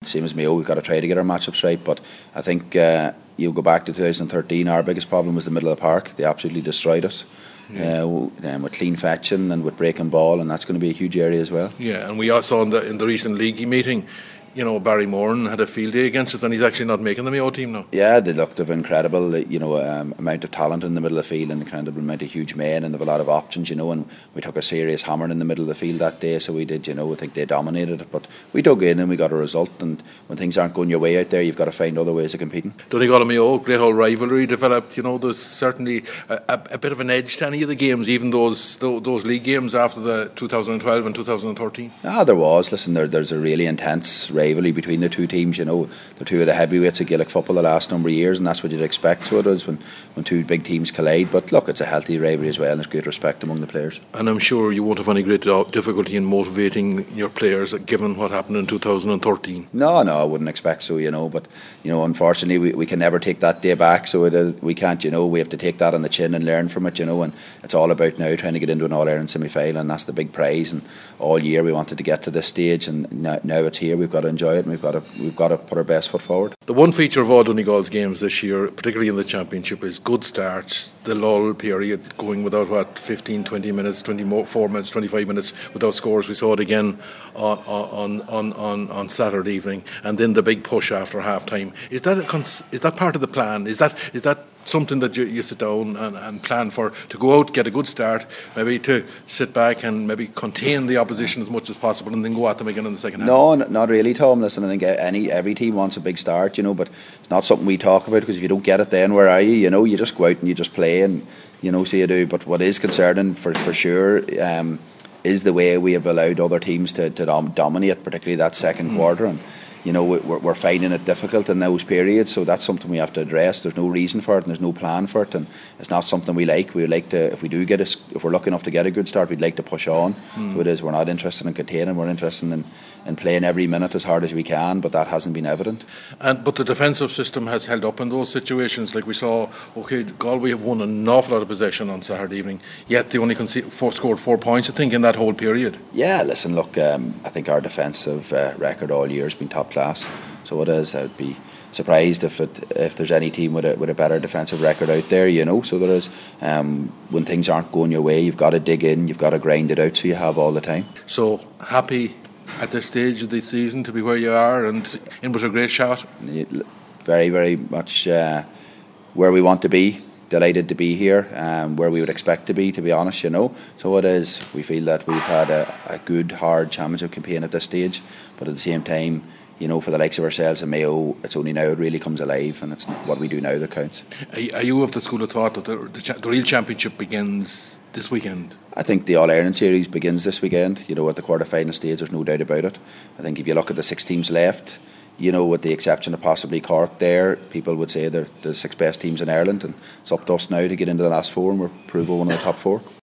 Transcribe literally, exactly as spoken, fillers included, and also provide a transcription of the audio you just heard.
Same as Mayo, we've got to try to get our matchups right, but I think uh, you go back to two thousand thirteen, our biggest problem was the middle of the park. They absolutely destroyed us. Yeah. Uh, um, with clean fetching and with breaking ball, and that's going to be a huge area as well. Yeah, and we also in the in the recent league meeting, you know, Barry Moran had a field day against us, and he's actually not making the Mayo team now. Yeah, they looked of incredible, you know, um, amount of talent in the middle of the field, and incredible amount of huge men, and they've a lot of options, you know. And we took a serious hammering in the middle of the field that day, so we did, you know. I think they dominated it, but we dug in and we got a result. And when things aren't going your way out there, you've got to find other ways of competing. Donegal and Mayo, great old rivalry developed. You know, there's certainly a, a, a bit of an edge to any of the games, even those those, those league games after the two thousand twelve and two thousand thirteen. Ah, there was. Listen, there, there's a really intense rivalry between the two teams, you know. They're two of the heavyweights of Gaelic football the last number of years, and that's what you'd expect. So it is when, when two big teams collide. But look, it's a healthy rivalry as well, and there's great respect among the players. And I'm sure you won't have any great difficulty in motivating your players given what happened in two thousand thirteen. No, no, I wouldn't expect so, you know. But, you know, unfortunately we, we can never take that day back, so it is, we can't, you know. We have to take that on the chin and learn from it, you know. And it's all about now trying to get into an All-Ireland semi-final, and that's the big prize. And all year we wanted to get to this stage, and now, now it's here. We've got to enjoy it, and we've got to we've got to put our best foot forward. The one feature of all Donegal's games this year, particularly in the Championship, is good starts. The lull period, going without what fifteen, twenty minutes, twenty-four minutes, twenty-five minutes without scores. We saw it again on on on on, on Saturday evening, and then the big push after half time. Is that a cons- is that part of the plan? Is that is that something that you, you sit down and, and plan for, to go out, get a good start, maybe to sit back and maybe contain the opposition as much as possible, and then go at them again in the second half? No, not really, Tom. Listen, I think any every team wants a big start, you know, but it's not something we talk about, because if you don't get it, then where are you? You know, you just go out and you just play, and you know, so you do. But what is concerning for for sure um, is the way we have allowed other teams to, to dom- dominate, particularly that second mm. quarter. And you know, we're, we're finding it difficult in those periods, so that's something we have to address. There's no reason for it, and there's no plan for it, and it's not something we like. We would like to, if we do get a, if we're lucky enough to get a good start, we'd like to push on. Mm. So it is. We're not interested in containing. We're interested in, in playing every minute as hard as we can, but that hasn't been evident. And but the defensive system has held up in those situations. Like we saw, okay, Galway have won an awful lot of possession on Saturday evening, yet they only conceded four, scored four points, I think, in that whole period. Yeah, listen, look, um, I think our defensive uh, record all year has been top class. So it is. I'd be surprised if it if there's any team with a with a better defensive record out there, you know. So there is. Um, when things aren't going your way, you've got to dig in, you've got to grind it out, so you have all the time. So happy at this stage of the season to be where you are and in with a great shot. Very, very much uh, where we want to be. Delighted to be here, um, where we would expect to be, to be honest, you know. So it is. We feel that we've had a, a good, hard championship campaign at this stage, but at the same time, you know, for the likes of ourselves and Mayo, it's only now it really comes alive, and it's what we do now that counts. Are you of the school of thought that the, the, the real championship begins this weekend? I think the All-Ireland series begins this weekend. You know, at the quarter-final stage, there's no doubt about it. I think if you look at the six teams left, you know, with the exception of possibly Cork there, people would say they're the six best teams in Ireland, and it's up to us now to get into the last four, and we're prove we're one of the top four.